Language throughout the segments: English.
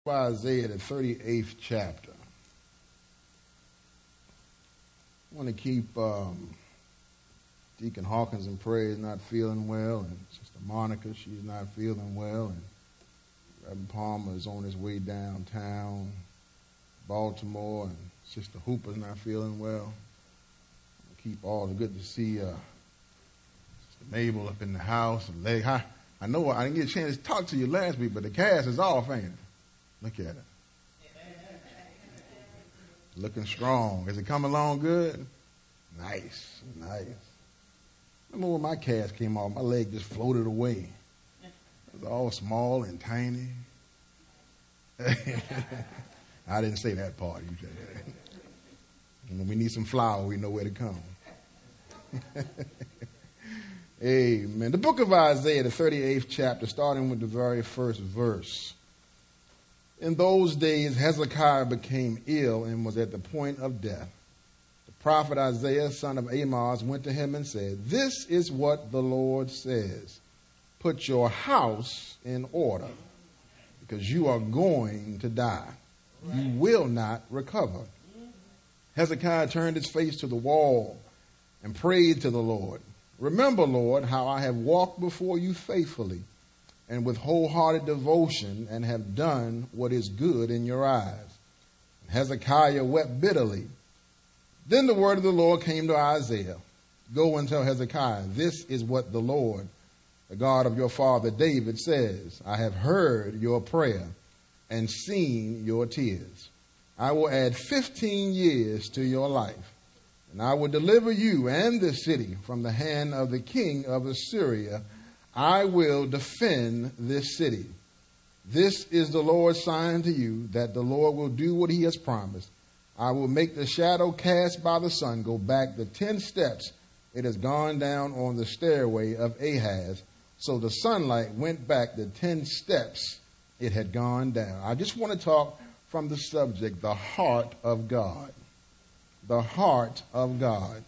Isaiah, the 38th chapter. I want to keep Deacon Hawkins in prayer. He's not feeling well, and Sister Monica, she's not feeling well, and Reverend Palmer is on his way downtown, Baltimore, and Sister Hooper's not feeling well. Keep all the good to see Sister Mabel up in the house. And I know I didn't get a chance to talk to you last week, but the cast is off, ain't it? Look at it. Looking strong. Is it coming along good? Nice. Remember when my cast came off, my leg just floated away. It was all small and tiny. I didn't say that part. You said that. And when we need some flour, we know where to come. Amen. The book of Isaiah, the 38th chapter, starting with the very first verse. In those days, Hezekiah became ill and was at the point of death. The prophet Isaiah, son of Amoz, went to him and said, "This is what the Lord says. Put your house in order, because you are going to die. You will not recover." Hezekiah turned his face to the wall and prayed to the Lord. "Remember, Lord, how I have walked before you faithfully and with wholehearted devotion, and have done what is good in your eyes." And Hezekiah wept bitterly. Then the word of the Lord came to Isaiah. "Go and tell Hezekiah, this is what the Lord, the God of your father David, says. I have heard your prayer and seen your tears. I will add 15 years to your life, and I will deliver you and this city from the hand of the king of Assyria. I will defend this city. This is the Lord's sign to you, that the Lord will do what he has promised. I will make the shadow cast by the sun go back the 10 steps it has gone down on the stairway of Ahaz." So the sunlight went back the 10 steps it had gone down. I just want to talk from the subject, the heart of God. The heart of God.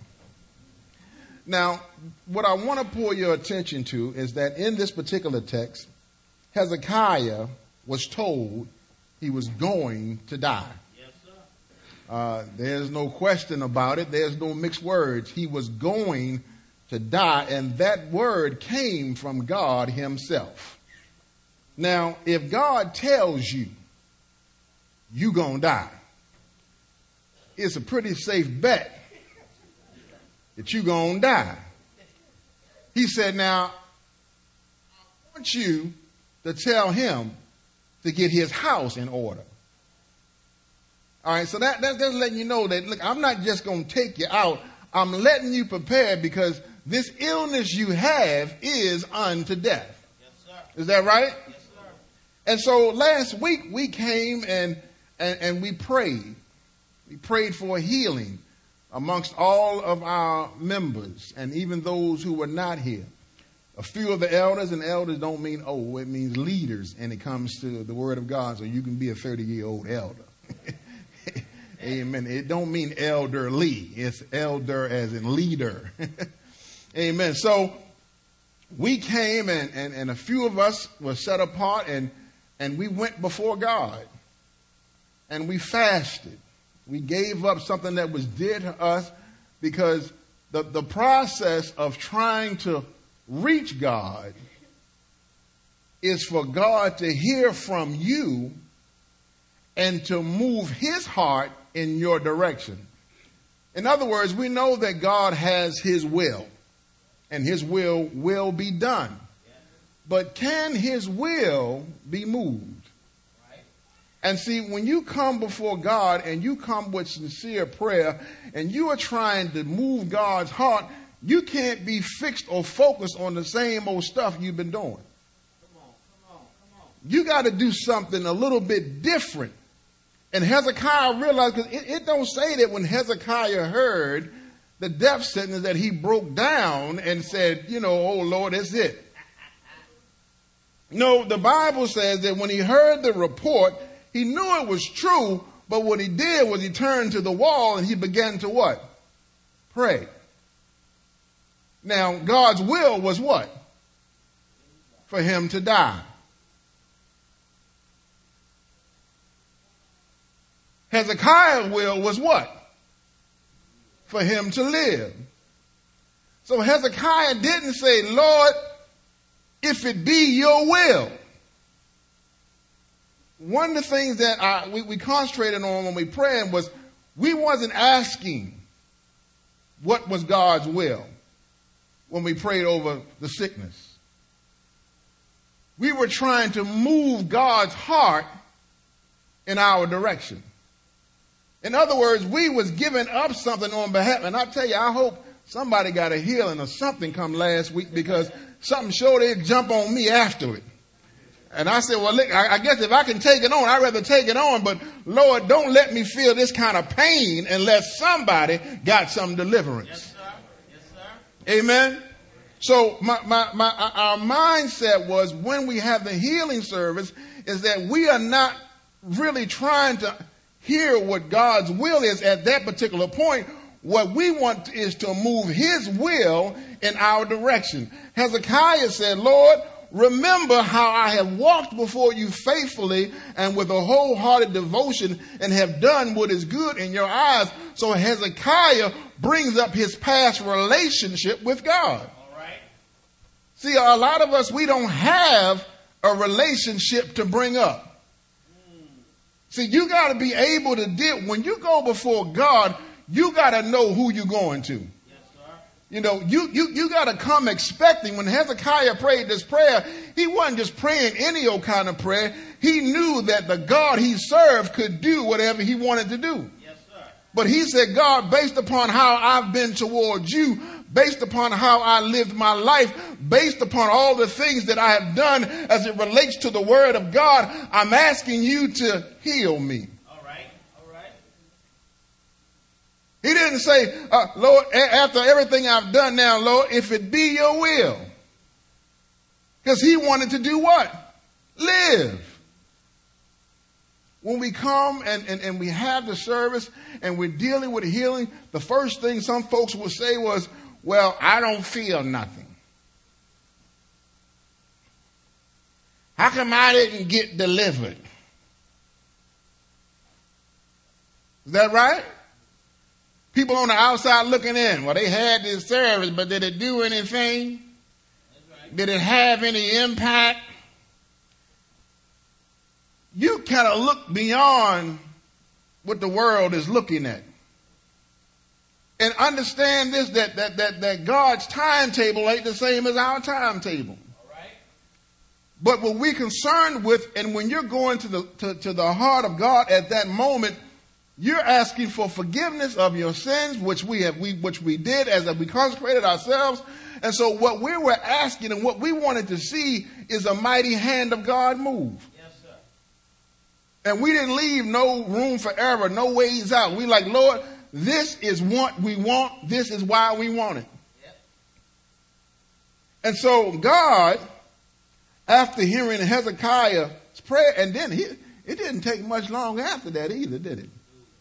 Now, what I want to pull your attention to is that in this particular text, Hezekiah was told he was going to die. Yes, sir. There's no question about it. There's no mixed words. He was going to die, and that word came from God himself. Now, if God tells you you're going to die, it's a pretty safe bet that you're going to die. He said, now, I want you to tell him to get his house in order. All right, so that's just letting you know that, look, I'm not just going to take you out. I'm letting you prepare, because this illness you have is unto death. Yes, sir. Is that right? Yes, sir. And so last week we came and we prayed. We prayed for healing amongst all of our members and even those who were not here. A few of the elders, and elders don't mean old, it means leaders, and it comes to the word of God, so you can be a 30-year-old elder. Amen. It don't mean elderly. It's elder as in leader. Amen. So we came and a few of us were set apart and we went before God and we fasted. We gave up something that was dear to us, because the process of trying to reach God is for God to hear from you and to move his heart in your direction. In other words, we know that God has his will, and his will be done. But can his will be moved? And see, when you come before God and you come with sincere prayer and you are trying to move God's heart, you can't be fixed or focused on the same old stuff you've been doing. Come on. You got to do something a little bit different. And Hezekiah realized, because it don't say that when Hezekiah heard the death sentence that he broke down and said, oh Lord, that's it. No, the Bible says that when he heard the report, he knew it was true, but what he did was he turned to the wall and he began to what? Pray. Now, God's will was what? For him to die. Hezekiah's will was what? For him to live. So Hezekiah didn't say, Lord, if it be your will. One of the things that we concentrated on when we prayed was we wasn't asking what was God's will when we prayed over the sickness. We were trying to move God's heart in our direction. In other words, we was giving up something on behalf. And I tell you, I hope somebody got a healing or something come last week, because something sure did jump on me after it. And I said, well, look, I guess if I can take it on, I'd rather take it on. But Lord, don't let me feel this kind of pain unless somebody got some deliverance. Yes, sir. Yes, sir. Amen. So our mindset was, when we have the healing service, is that we are not really trying to hear what God's will is at that particular point. What we want is to move his will in our direction. Hezekiah said, Lord, remember how I have walked before you faithfully and with a wholehearted devotion and have done what is good in your eyes. So Hezekiah brings up his past relationship with God. All right. See, a lot of us, we don't have a relationship to bring up. See, you got to be able to deal. When you go before God, you got to know who you're going to. Yes, sir. You know, you got to come expecting. When Hezekiah prayed this prayer, he wasn't just praying any old kind of prayer. He knew that the God he served could do whatever he wanted to do. Yes, sir. But he said, God, based upon how I've been towards you, based upon how I lived my life, based upon all the things that I have done as it relates to the word of God, I'm asking you to heal me. All right. All right. He didn't say, Lord, after everything I've done now, Lord, if it be your will. Because he wanted to do what? Live. When we come and we have the service and we're dealing with healing, the first thing some folks will say was, well, I don't feel nothing. How come I didn't get delivered? Is that right? People on the outside looking in. Well, they had this service, but did it do anything? That's right. Did it have any impact? You kind of look beyond what the world is looking at. And understand this, that God's timetable ain't the same as our timetable. All right. But what we're concerned with, and when you're going to the heart of God at that moment, you're asking for forgiveness of your sins, which we did as we consecrated ourselves. And so what we were asking and what we wanted to see is a mighty hand of God move. Yes, sir. And we didn't leave no room for error, no ways out. We like, Lord, this is what we want. This is why we want it. Yep. And so God, after hearing Hezekiah's prayer, and then it didn't take much long after that either, did it?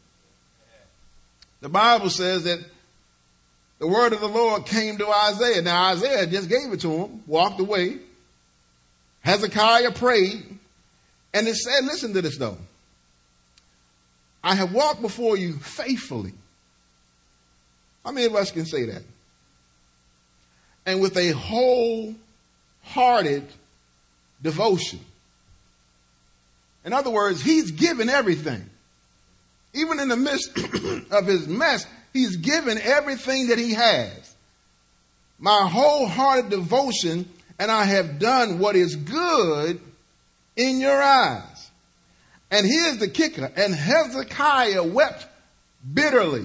The Bible says that the word of the Lord came to Isaiah. Now Isaiah just gave it to him, walked away. Hezekiah prayed, and it said, listen to this though. I have walked before you faithfully. How many of us can say that? And with a wholehearted devotion. In other words, he's given everything. Even in the midst of his mess, he's given everything that he has. My wholehearted devotion, and I have done what is good in your eyes. And here's the kicker. And Hezekiah wept bitterly.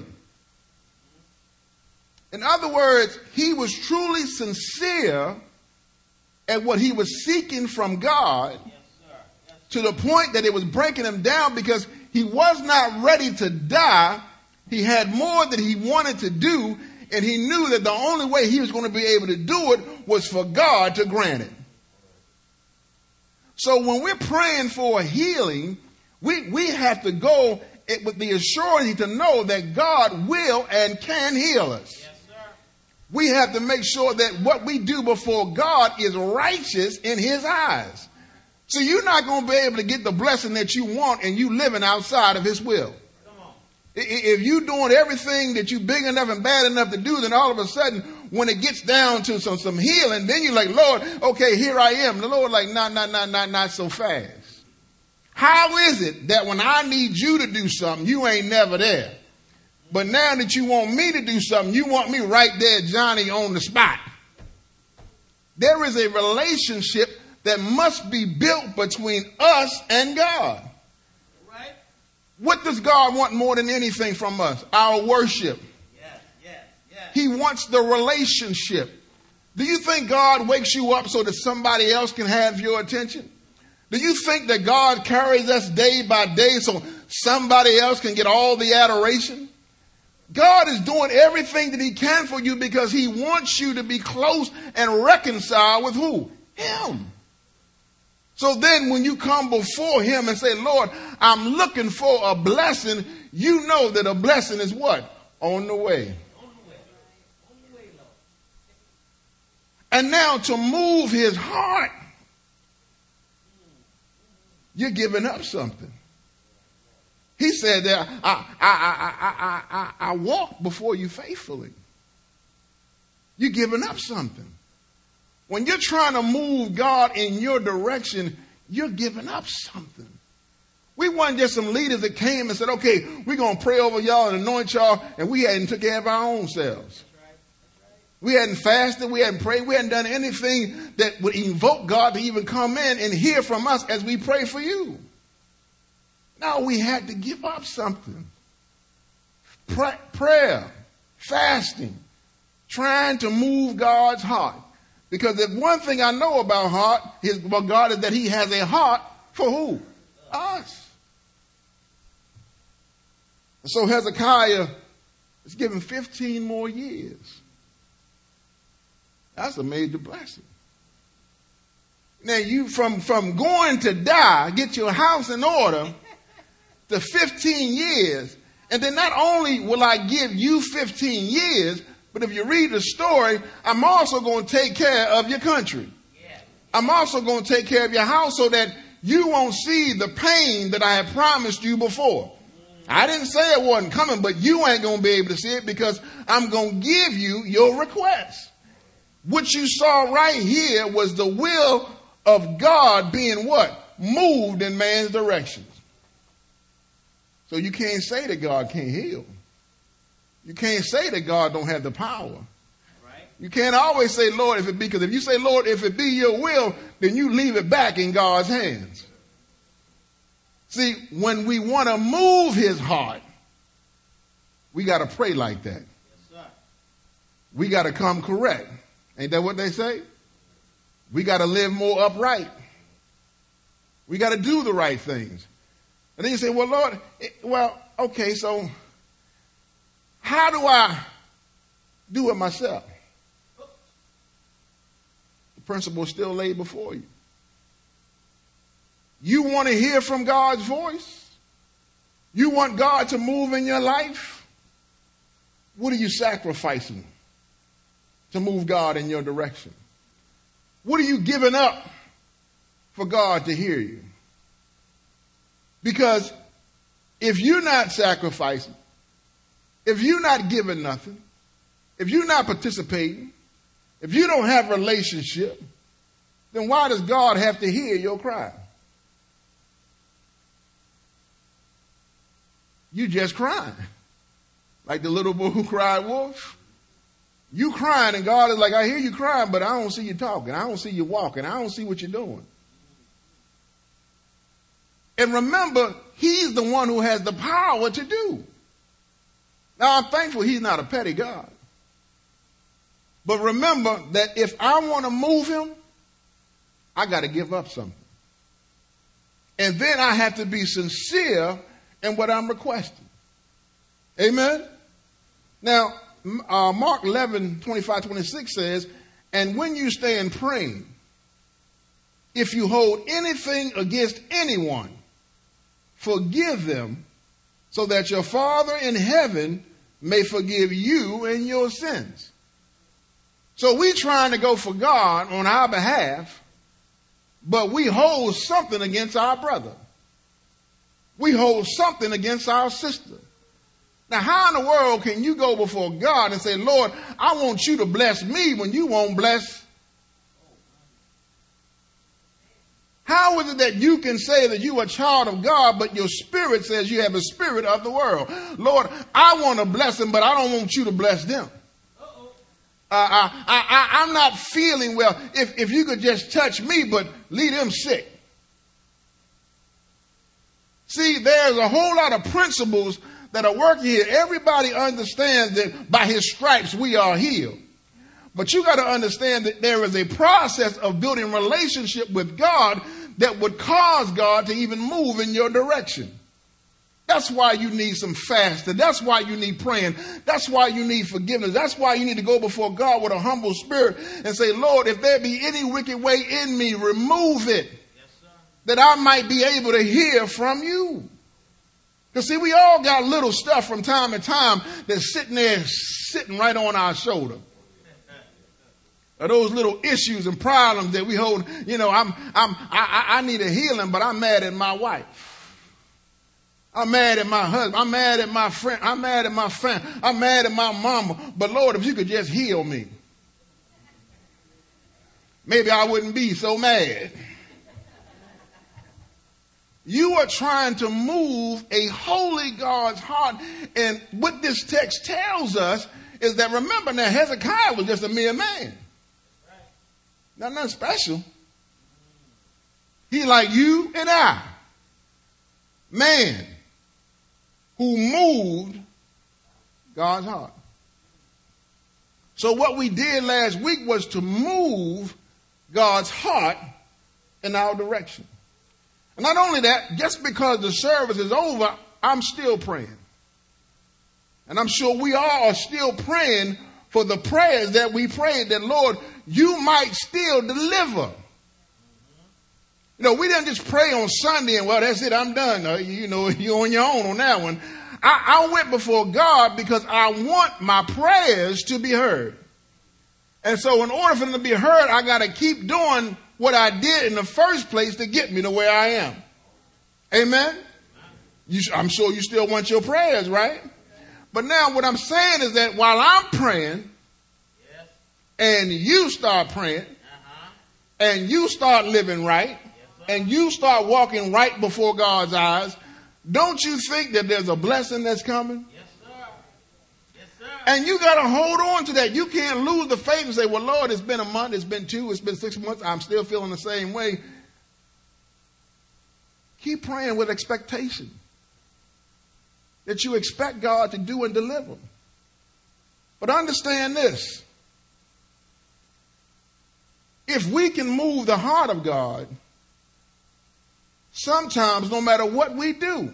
In other words, he was truly sincere at what he was seeking from God. Yes, sir. Yes, to the point that it was breaking him down because he was not ready to die. He had more that he wanted to do, and he knew that the only way he was going to be able to do it was for God to grant it. So when we're praying for healing, we have to go with the assurance to know that God will and can heal us. yes, sir. We have to make sure that what we do before God is righteous in his eyes. So you're not going to be able to get the blessing that you want and you living outside of his will. If you're doing everything that you're big enough and bad enough to do, then all of a sudden, when it gets down to some healing, then you're like, Lord, okay, here I am. The Lord like, not so fast. How is it that when I need you to do something, you ain't never there? But now that you want me to do something, you want me right there, Johnny, on the spot. There is a relationship that must be built between us and God. Right? What does God want more than anything from us? Our worship. Yes. He wants the relationship. Do you think God wakes you up so that somebody else can have your attention? Do you think that God carries us day by day so somebody else can get all the adoration? God is doing everything that he can for you because he wants you to be close and reconciled with who? Him. So then when you come before him and say, Lord, I'm looking for a blessing, you know that a blessing is what? On the way. On the way, Lord. And now to move his heart, you're giving up something. He said that I walk before you faithfully. You're giving up something. When you're trying to move God in your direction, you're giving up something. We weren't just some leaders that came and said, okay, we're going to pray over y'all and anoint y'all, and we hadn't took care of our own selves. We hadn't fasted, we hadn't prayed, we hadn't done anything that would invoke God to even come in and hear from us as we pray for you. No, we had to give up something. Prayer, fasting, trying to move God's heart. Because if one thing I know about God is that he has a heart for who? Us. And so Hezekiah is given 15 more years. That's a major blessing. Now you from going to die, get your house in order, to 15 years. And then not only will I give you 15 years, but if you read the story, I'm also going to take care of your country. I'm also going to take care of your house so that you won't see the pain that I had promised you before. I didn't say it wasn't coming, but you ain't going to be able to see it because I'm going to give you your request. What you saw right here was the will of God being what? Moved in man's direction. So you can't say that God can't heal. You can't say that God don't have the power. Right. You can't always say, Lord, if it be, because if you say, Lord, if it be your will, then you leave it back in God's hands. See, when we want to move his heart, we got to pray like that. Yes, sir. We got to come correct. Ain't that what they say? We got to live more upright. We got to do the right things. And then you say, well, Lord, okay, so how do I do it myself? The principle is still laid before you. You want to hear from God's voice? You want God to move in your life? What are you sacrificing to move God in your direction? What are you giving up for God to hear you? Because if you're not sacrificing, if you're not giving nothing, if you're not participating, if you don't have a relationship, then why does God have to hear your cry? You just crying. Like the little boy who cried wolf. You crying and God is like, I hear you crying, but I don't see you talking. I don't see you walking. I don't see what you're doing. And remember, he's the one who has the power to do. Now, I'm thankful he's not a petty God. But remember that if I want to move him, I got to give up something. And then I have to be sincere in what I'm requesting. Amen? Now, Mark 11:25-26 says, and when you stand praying, if you hold anything against anyone, forgive them, so that your Father in heaven may forgive you in your sins. So we trying to go for God on our behalf, but we hold something against our brother. We hold something against our sister. Now, how in the world can you go before God and say, Lord, I want you to bless me when you won't bless? How is it that you can say that you are a child of God, but your spirit says you have a spirit of the world? Lord, I want to bless them, but I don't want you to bless them. I'm not feeling well. If you could just touch me, but leave them sick. See, there's a whole lot of principles that are working here. Everybody understands that by his stripes we are healed. But you got to understand that there is a process of building relationship with God that would cause God to even move in your direction. That's why you need some fasting. That's why you need praying. That's why you need forgiveness. That's why you need to go before God with a humble spirit and say, Lord, if there be any wicked way in me, remove it. That I might be able to hear from you. Because see, we all got little stuff from time to time that's sitting right on our shoulder. Or those little issues and problems that we hold. You know, I need a healing, but I'm mad at my wife. I'm mad at my husband. I'm mad at my friend. I'm mad at my family. I'm mad at my mama. But Lord, if you could just heal me, maybe I wouldn't be so mad. You are trying to move a holy God's heart. And what this text tells us is that, remember now, Hezekiah was just a mere man. Not nothing special. He like you and I. Man who moved God's heart. So what we did last week was to move God's heart in our direction. And not only that, just because the service is over, I'm still praying. And I'm sure we all are still praying for the prayers that we prayed, that Lord, you might still deliver. You know, we didn't just pray on Sunday and, well, that's it, I'm done. You know, you're on your own on that one. I went before God because I want my prayers to be heard. And so in order for them to be heard, I got to keep doing what I did in the first place to get me to where I am. Amen? I'm sure you still want your prayers, right? But now what I'm saying is that while I'm praying, and you start praying, and you start living right, and you start walking right before God's eyes, don't you think that there's a blessing that's coming? Yes, sir. Yes, sir. And you got to hold on to that. You can't lose the faith and say, well, Lord, it's been a month, it's been 2, it's been 6 months, I'm still feeling the same way. Keep praying with expectation that you expect God to do and deliver. But understand this. If we can move the heart of God, sometimes no matter what we do,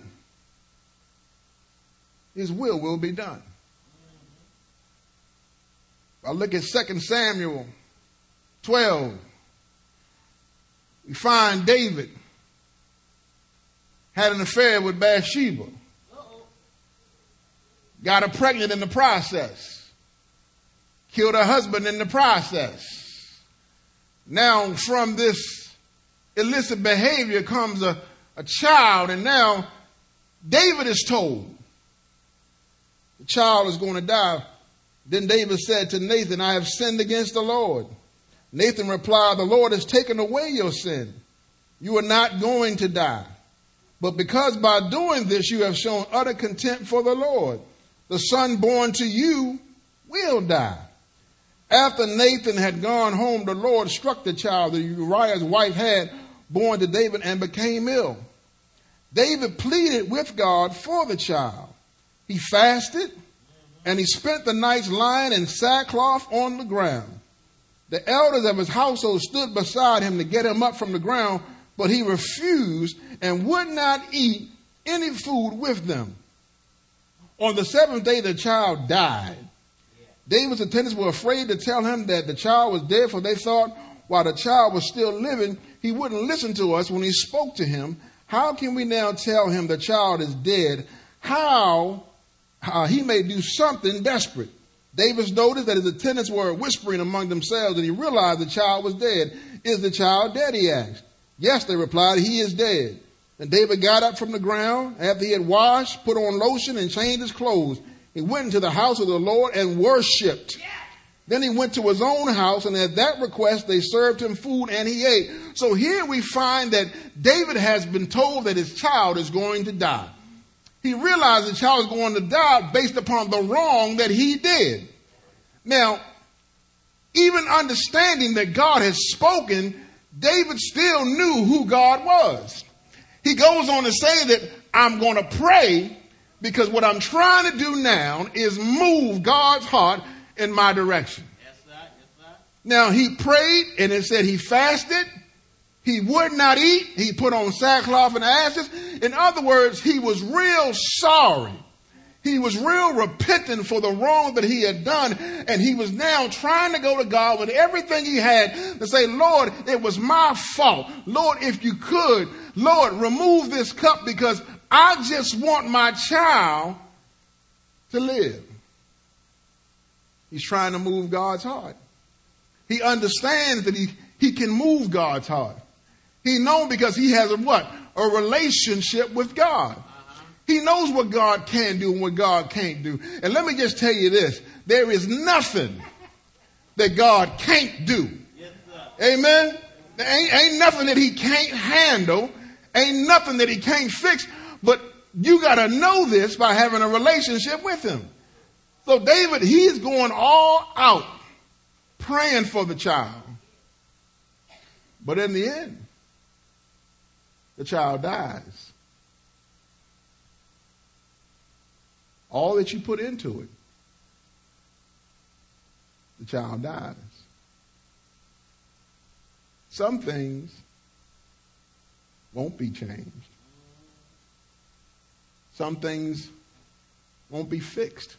his will be done. I look at 2 Samuel 12. We find David had an affair with Bathsheba. Got her pregnant in the process. Killed her husband in the process. Now from this illicit behavior comes a child, and now David is told the child is going to die. Then David said to Nathan, I have sinned against the Lord. Nathan replied, the Lord has taken away your sin. You are not going to die. But because by doing this you have shown utter contempt for the Lord, the son born to you will die. After Nathan had gone home, the Lord struck the child that Uriah's wife had born to David and became ill. David pleaded with God for the child. He fasted and he spent the nights lying in sackcloth on the ground. The elders of his household stood beside him to get him up from the ground, but he refused and would not eat any food with them. On the 7th day, the child died. David's attendants were afraid to tell him that the child was dead, for they thought while the child was still living, he wouldn't listen to us when he spoke to him. How can we now tell him the child is dead? How he may do something desperate. David noticed that his attendants were whispering among themselves, and he realized the child was dead. Is the child dead? He asked. Yes, they replied, he is dead. And David got up from the ground after he had washed, put on lotion, and changed his clothes. He went into the house of the Lord and worshiped. Then he went to his own house, and at that request they served him food and he ate. So here we find that David has been told that his child is going to die. He realized the child is going to die based upon the wrong that he did. Now, even understanding that God has spoken, David still knew who God was. He goes on to say that I'm going to pray because what I'm trying to do now is move God's heart in my direction. Yes, sir. Yes, sir. Now he prayed, and it said he fasted. He would not eat. He put on sackcloth and ashes. In other words, he was real sorry. He was real repentant for the wrong that he had done. And he was now trying to go to God with everything he had to say, Lord, it was my fault. Lord, if you could, Lord, remove this cup because I just want my child to live. He's trying to move God's heart. He understands that he can move God's heart. He knows because he has a relationship with God. He knows what God can do and what God can't do. And let me just tell you this. There is nothing that God can't do. Yes, sir. Amen? There ain't nothing that he can't handle. Ain't nothing that he can't fix. But you got to know this by having a relationship with him. So David, he's going all out praying for the child. But in the end, the child dies. All that you put into it, the child dies. Some things won't be changed. Some things won't be fixed.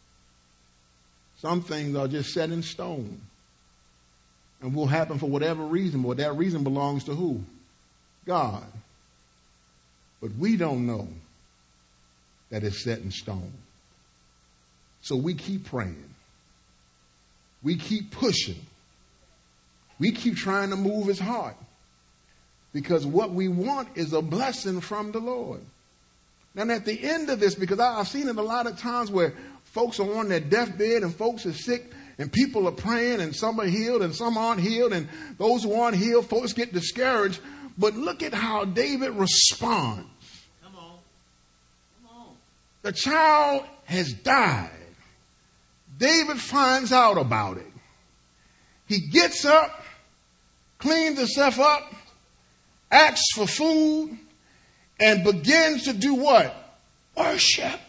Some things are just set in stone and will happen for whatever reason, but that reason belongs to who? God. But we don't know that it's set in stone. So we keep praying. We keep pushing. We keep trying to move his heart. Because what we want is a blessing from the Lord. Now at the end of this, because I've seen it a lot of times where folks are on their deathbed and folks are sick and people are praying and some are healed and some aren't healed, and those who aren't healed, folks get discouraged. But look at how David responds. Come on. Come on. The child has died. David finds out about it. He gets up, cleans himself up, asks for food, and begins to do what? Worship.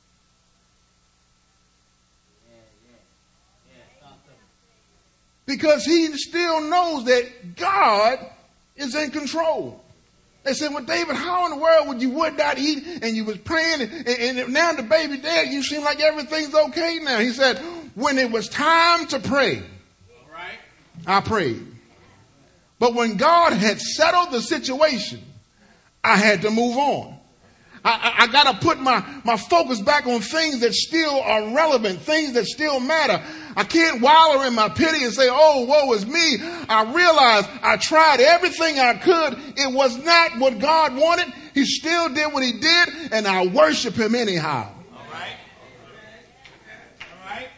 Because he still knows that God is in control. They said, well, David, how in the world would not eat and you was praying and now the baby dead, you seem like everything's okay now. He said, when it was time to pray, All right. I prayed. But when God had settled the situation, I had to move on. I got to put my focus back on things that still are relevant, things that still matter. I can't wallow in my pity and say, oh, woe is me. I realized I tried everything I could. It was not what God wanted. He still did what he did, and I worship him anyhow. All right. All right.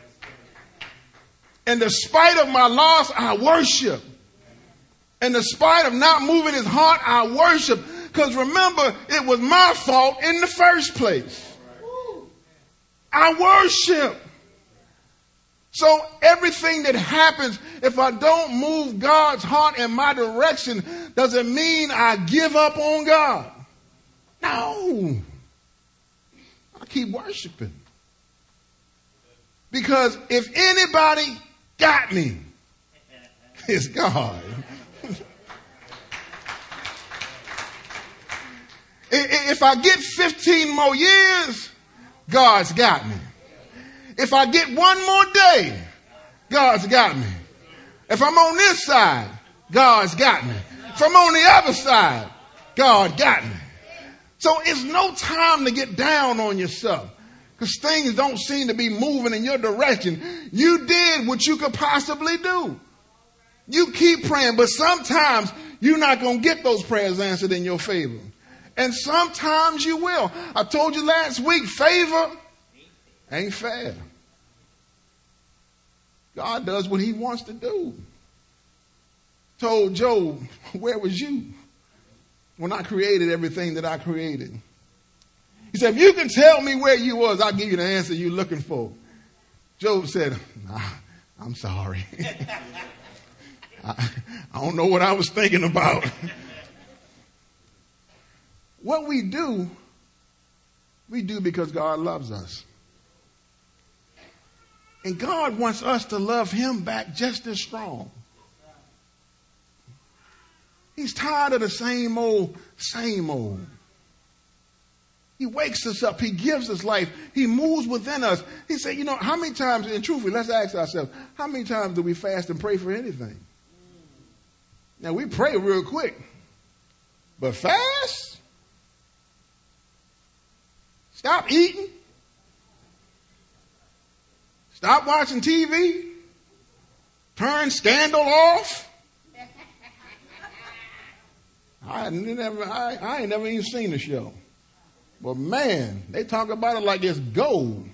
And despite of my loss, I worship. And despite of not moving his heart, I worship. Because remember, it was my fault in the first place. I worship. So everything that happens, if I don't move God's heart in my direction, doesn't mean I give up on God. No. I keep worshiping. Because if anybody got me, it's God. If I get 15 more years, God's got me. If I get one more day, God's got me. If I'm on this side, God's got me. If I'm on the other side, God got me. So it's no time to get down on yourself because things don't seem to be moving in your direction. You did what you could possibly do. You keep praying, but sometimes you're not going to get those prayers answered in your favor. And sometimes you will. I told you last week, favor Ain't fair. God does what he wants to do. Told Job, where was you when I created everything that I created? He said, if you can tell me where you was, I'll give you the answer you're looking for. Job said, I'm sorry. I don't know what I was thinking about. What we do because God loves us. And God wants us to love him back just as strong. He's tired of the same old, same old. He wakes us up. He gives us life. He moves within us. He said, how many times, and truthfully, let's ask ourselves, how many times do we fast and pray for anything? Now, we pray real quick. But fast? Stop eating? Stop watching TV? Turn Scandal off? I ain't never even seen the show. But man, they talk about it like it's gold.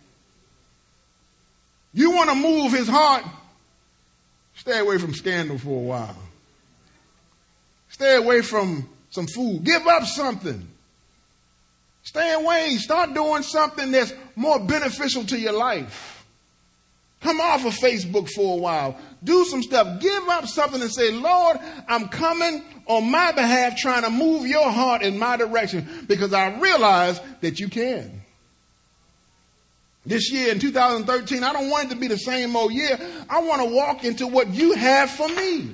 You want to move his heart? Stay away from Scandal for a while. Stay away from some food. Give up something. Stay away. Start doing something that's more beneficial to your life. Come off of Facebook for a while. Do some stuff. Give up something and say, Lord, I'm coming on my behalf trying to move your heart in my direction because I realize that you can. This year in 2013, I don't want it to be the same old year. I want to walk into what you have for me.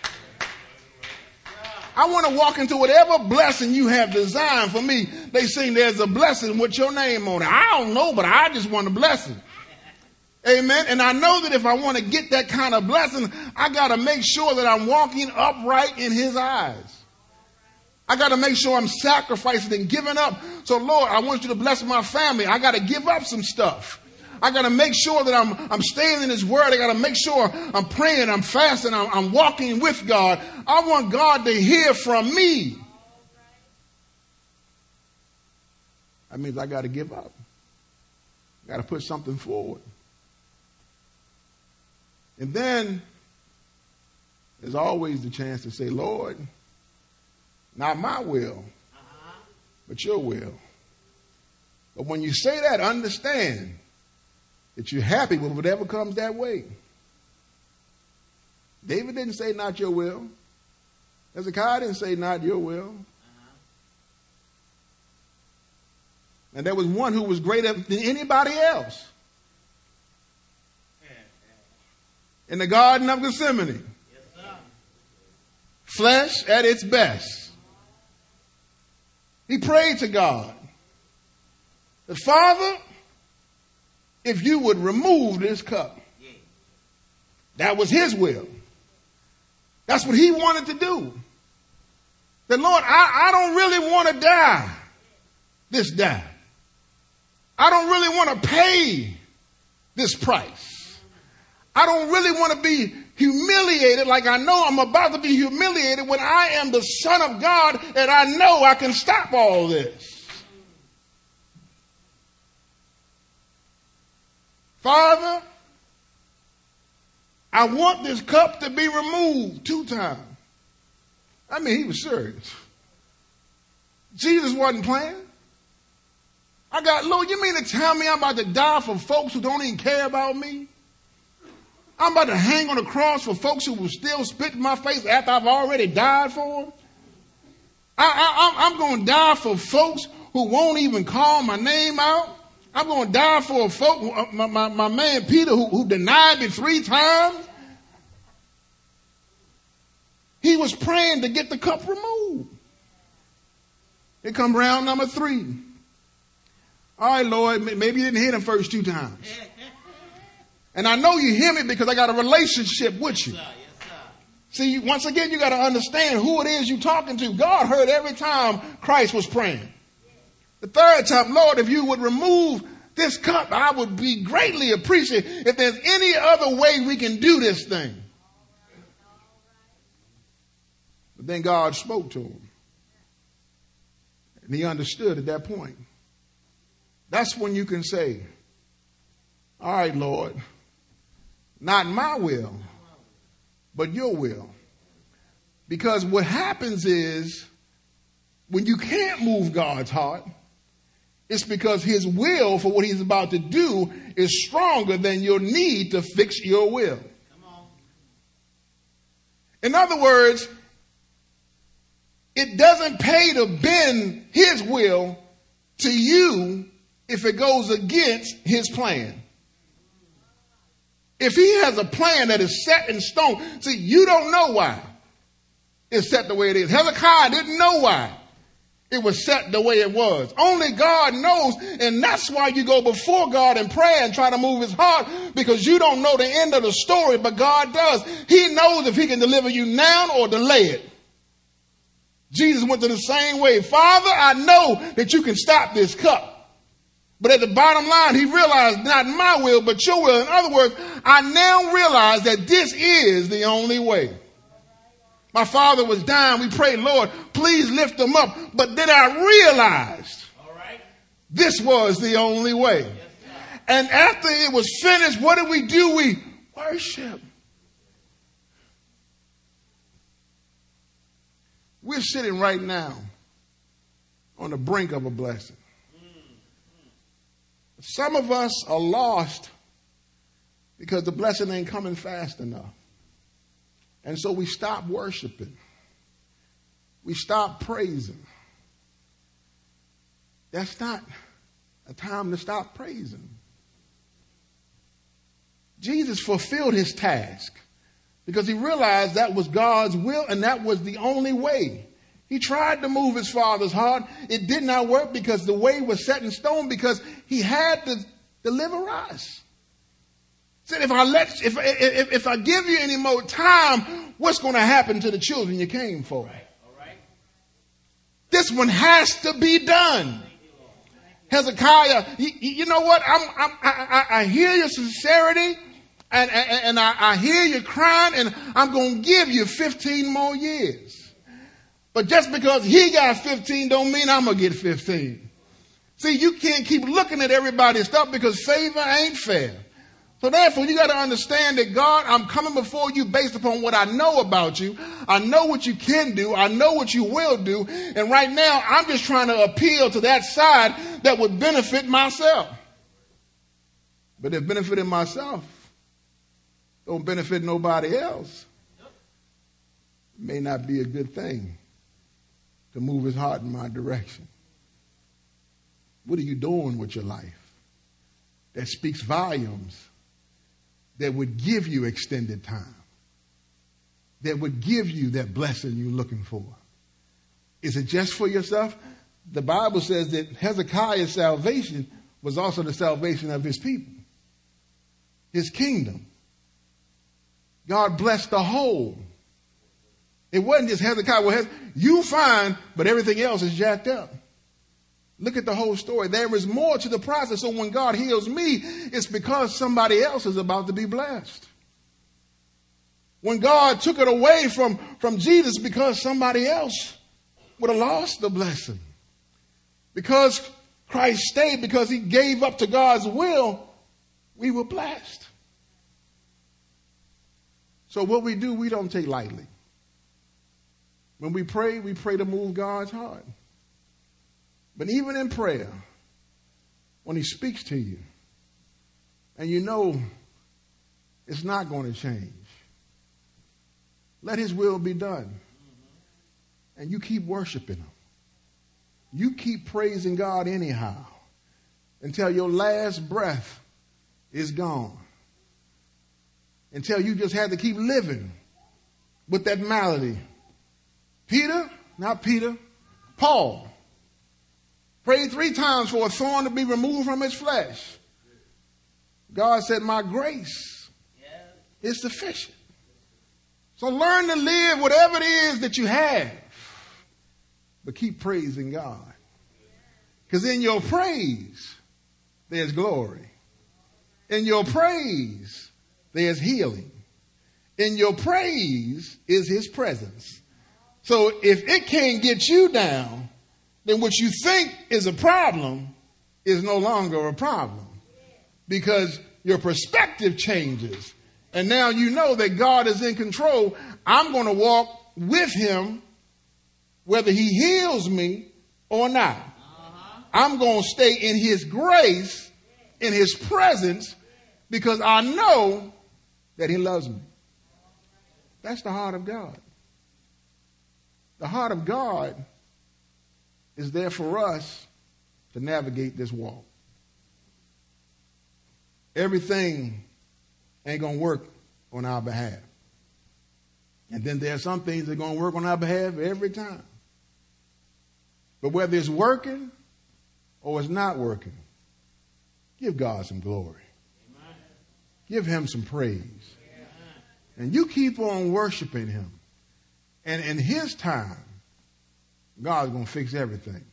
I want to walk into whatever blessing you have designed for me. They sing there's a blessing with your name on it. I don't know, but I just want a blessing. Amen. And I know that if I want to get that kind of blessing, I got to make sure that I'm walking upright in his eyes. I got to make sure I'm sacrificing and giving up. So, Lord, I want you to bless my family. I got to give up some stuff. I got to make sure that I'm staying in his word. I got to make sure I'm praying, I'm fasting, I'm walking with God. I want God to hear from me. That means I got to give up. I got to put something forward. And then there's always the chance to say, Lord, not my will, but your will. But when you say that, understand that you're happy with whatever comes that way. David didn't say not your will. Hezekiah didn't say not your will. And there was one who was greater than anybody else. In the Garden of Gethsemane. Flesh at its best. He prayed to God. The Father, if you would remove this cup. That was his will. That's what he wanted to do. The Lord, I don't really want to die this death. I don't really want to pay this price. I don't really want to be humiliated like I know I'm about to be humiliated when I am the Son of God and I know I can stop all this. Father, I want this cup to be removed 2 times. I mean, he was serious. Jesus wasn't playing. Lord, you mean to tell me I'm about to die for folks who don't even care about me? I'm about to hang on the cross for folks who will still spit in my face after I've already died for them? I'm going to die for folks who won't even call my name out. I'm going to die for my man Peter who denied me 3 times. He was praying to get the cup removed. It come round number 3. All right, Lord, maybe you didn't hear them first 2 times. And I know you hear me because I got a relationship with you. See, once again, you got to understand who it is you're talking to. God heard every time Christ was praying. The 3rd time, Lord, if you would remove this cup, I would be greatly appreciated. If there's any other way we can do this thing. But then God spoke to him. And he understood at that point. That's when you can say, All right, Lord, not my will, but your will. Because what happens is when you can't move God's heart, it's because his will for what he's about to do is stronger than your need to fix your will. In other words, it doesn't pay to bend his will to you if it goes against his plan. If he has a plan that is set in stone, see, you don't know why it's set the way it is. Hezekiah didn't know why it was set the way it was. Only God knows, and that's why you go before God in prayer and try to move his heart, because you don't know the end of the story, but God does. He knows if he can deliver you now or delay it. Jesus went to the same way. Father, I know that you can stop this cup. But at the bottom line, he realized not my will, but your will. In other words, I now realize that this is the only way. My father was dying. We prayed, Lord, please lift him up. But then I realized this was the only way. And after it was finished, what did we do? We worship. We're sitting right now on the brink of a blessing. Some of us are lost because the blessing ain't coming fast enough. And so we stop worshiping. We stop praising. That's not a time to stop praising. Jesus fulfilled his task because he realized that was God's will and that was the only way. He tried to move his father's heart. It did not work because the way was set in stone, because he had to deliver us. He said, if I give you any more time, what's going to happen to the children you came for? All right. This one has to be done. Hezekiah, you know what? I hear your sincerity and I hear you crying, and I'm going to give you 15 more years. But just because he got 15 don't mean I'm going to get 15. See, you can't keep looking at everybody's stuff because favor ain't fair. So therefore, you got to understand that, God, I'm coming before you based upon what I know about you. I know what you can do. I know what you will do. And right now, I'm just trying to appeal to that side that would benefit myself. But if benefiting myself don't benefit nobody else, it may not be a good thing to move his heart in my direction. What are you doing with your life that speaks volumes, that would give you extended time, that would give you that blessing you're looking for? Is it just for yourself? The Bible says that Hezekiah's salvation was also the salvation of his people, his kingdom. God blessed the whole. It wasn't just Hezekiah. Well, you fine, but everything else is jacked up. Look at the whole story. There is more to the process. So when God heals me, it's because somebody else is about to be blessed. When God took it away from Jesus, because somebody else would have lost the blessing. Because Christ stayed, because he gave up to God's will, we were blessed. So what we do, we don't take lightly. When we pray to move God's heart. But even in prayer, when he speaks to you, and you know it's not going to change, let his will be done. And you keep worshiping him. You keep praising God anyhow until your last breath is gone. Until you just have to keep living with that malady. Paul prayed 3 times for a thorn to be removed from his flesh. God said, my grace is sufficient. So learn to live whatever it is that you have, but keep praising God. Because in your praise, there's glory. In your praise, there's healing. In your praise is his presence. So if it can't get you down, then what you think is a problem is no longer a problem. Because Your perspective changes. And now you know that God is in control. I'm going to walk with him whether he heals me or not. I'm going to stay in his grace, in his presence, because I know that he loves me. That's the heart of God. The heart of God is there for us to navigate this walk. Everything ain't going to work on our behalf. And then there are some things that are going to work on our behalf every time. But whether it's working or it's not working, give God some glory. Amen. Give him some praise. Amen. And you keep on worshiping him. And in his time, God's going to fix everything.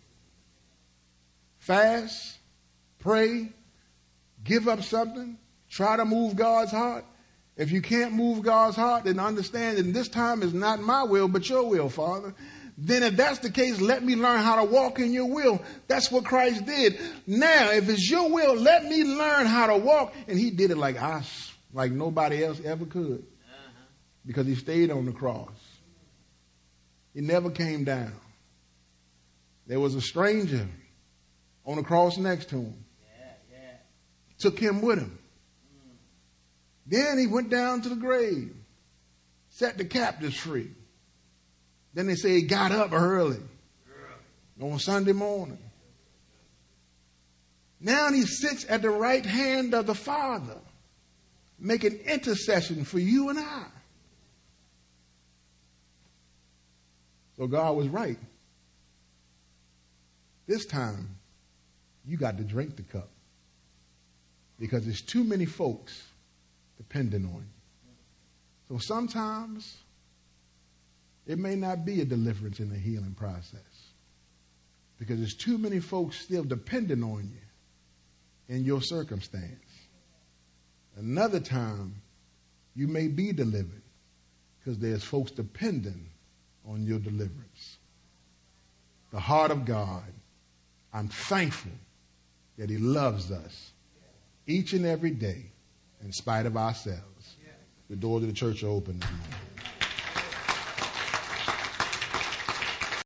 Fast, pray, give up something, try to move God's heart. If you can't move God's heart, then understand that this time is not my will, but your will, Father. Then if that's the case, let me learn how to walk in your will. That's what Christ did. Now, if it's your will, let me learn how to walk. And he did it like nobody else ever could. Because he stayed on the cross. He never came down. There was a stranger on the cross next to him. Took him with him. Then he went down to the grave. Set the captives free. Then they say he got up early on Sunday morning. Now he sits at the right hand of the Father, making intercession for you and I. So God was right. This time, you got to drink the cup. Because there's too many folks depending on you. So sometimes it may not be a deliverance in the healing process. Because there's too many folks still depending on you in your circumstance. Another time, you may be delivered because there's folks depending on your deliverance. The heart of God, I'm thankful that he loves us each and every day in spite of ourselves. The doors of the church are open this morning.